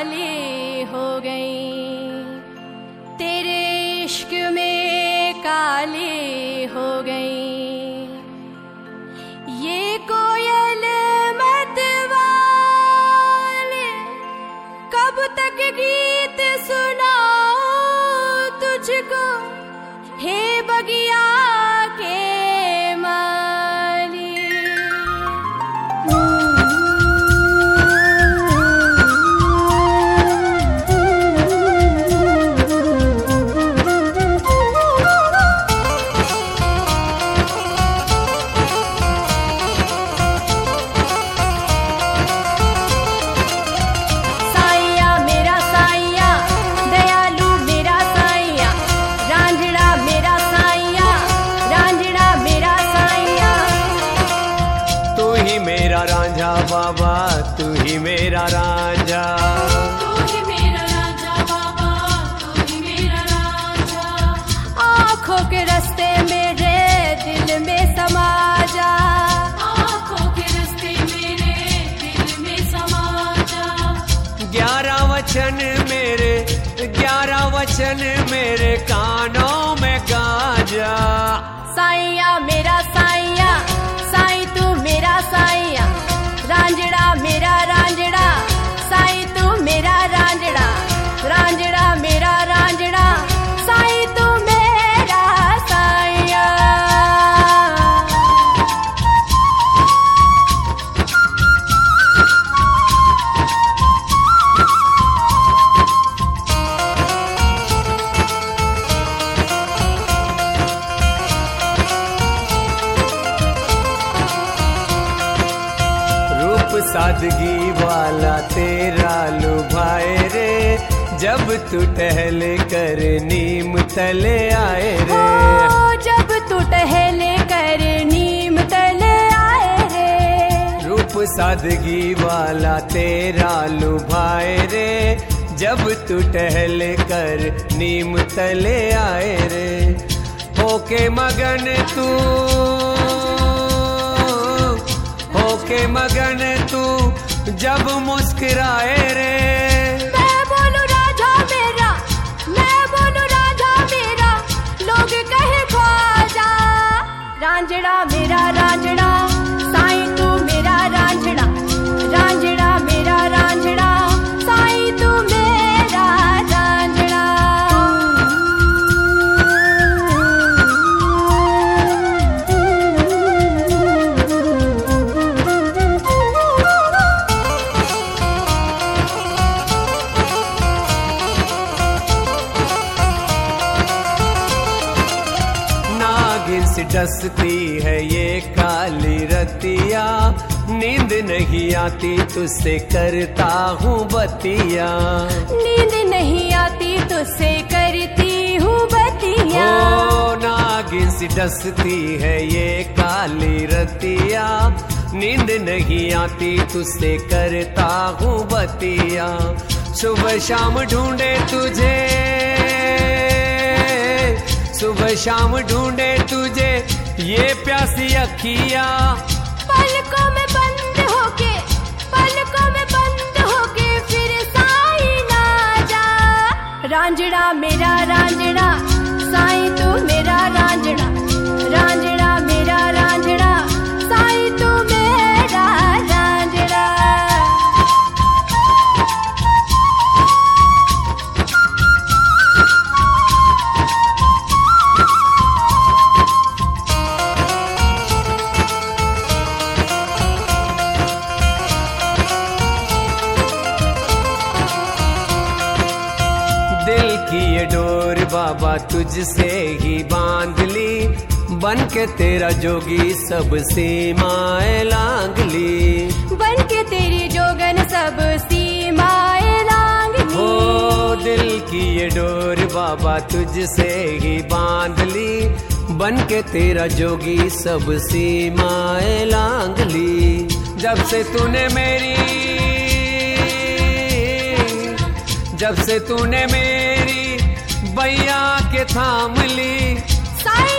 काली हो गई, तेरे इश्क में काली हो गई। ये कोयल मतवाले कब तक गीत सुनाऊं तुझको, हे बगिया के माली। बाबा तू ही मेरा रांझा, तू ही मेरा रांझा बाबा, तू ही मेरा रांझा। आँखों के रास्ते मेरे दिल में समा जा, आँखों के रास्ते मेरे दिल में समा जा। 11 वचन मेरे, 11 वचन मेरे कानों में गाजा। साईया मेरा साईया, साईं तू मेरा साईया, रांझड़ा मेरा रांझड़ा, साईं तू मेरा रांझड़ा, रांझड़ा मेरा रांझड़ा, साईं तू मेरा साईया। सादगी वाला तेरा लुभाए रे, जब तू टहल कर नीम तले आए रे। जब तू टहल कर नीम तले आए रे। रूप सादगी वाला तेरा लुभाए रे, जब तू टहल कर नीम तले आए रे। होके मगन तू, होके मगन तू जब मुस्कुराए रे। मैं बोलूं राजा मेरा, मैं बोलूं राजा मेरा, लोग कहे ख्वाजा। रांझड़ा मेरा रांझड़ा, साईं तू मेरा रांझड़ा, रांझड़ा मेरा रांझड़ा, साईं तू मेरा रांझड़ा। डसती है ये काली रतिया, नींद नहीं आती तुझसे करता हूँ बतिया। नींद नहीं आती तुझसे करती हूँ बतिया। ओ नागिन सी डसती है ये काली रतिया, नींद नहीं आती तुझसे करता हूँ बतिया। सुबह शाम ढूंढे तुझे, सुबह शाम ढूंढे तुझे ये प्यासी अखिया। पलकों में बंद होके, पलकों में बंद होके फिर साईं ना जा। रांझड़ा मेरा रांझड़ा, साईं तू मेरा रांझड़ा, रांझड़ा मेरा रांझड़ा, साईं तू मेरा रांझड़ा। ये डोर बाबा तुझसे ही बांध ली, बन के तेरा जोगी सब सीमाएं लांग ली। बन के तेरी जोगन सब सीमाएं लांग ली। हो दिल की ये डोर बाबा तुझसे ही बांध ली, बन के तेरा जोगी सब सीमाएं लांग ली। जब से तूने मेरी, जब से तूने मेरी बैया के थाम ली। साईं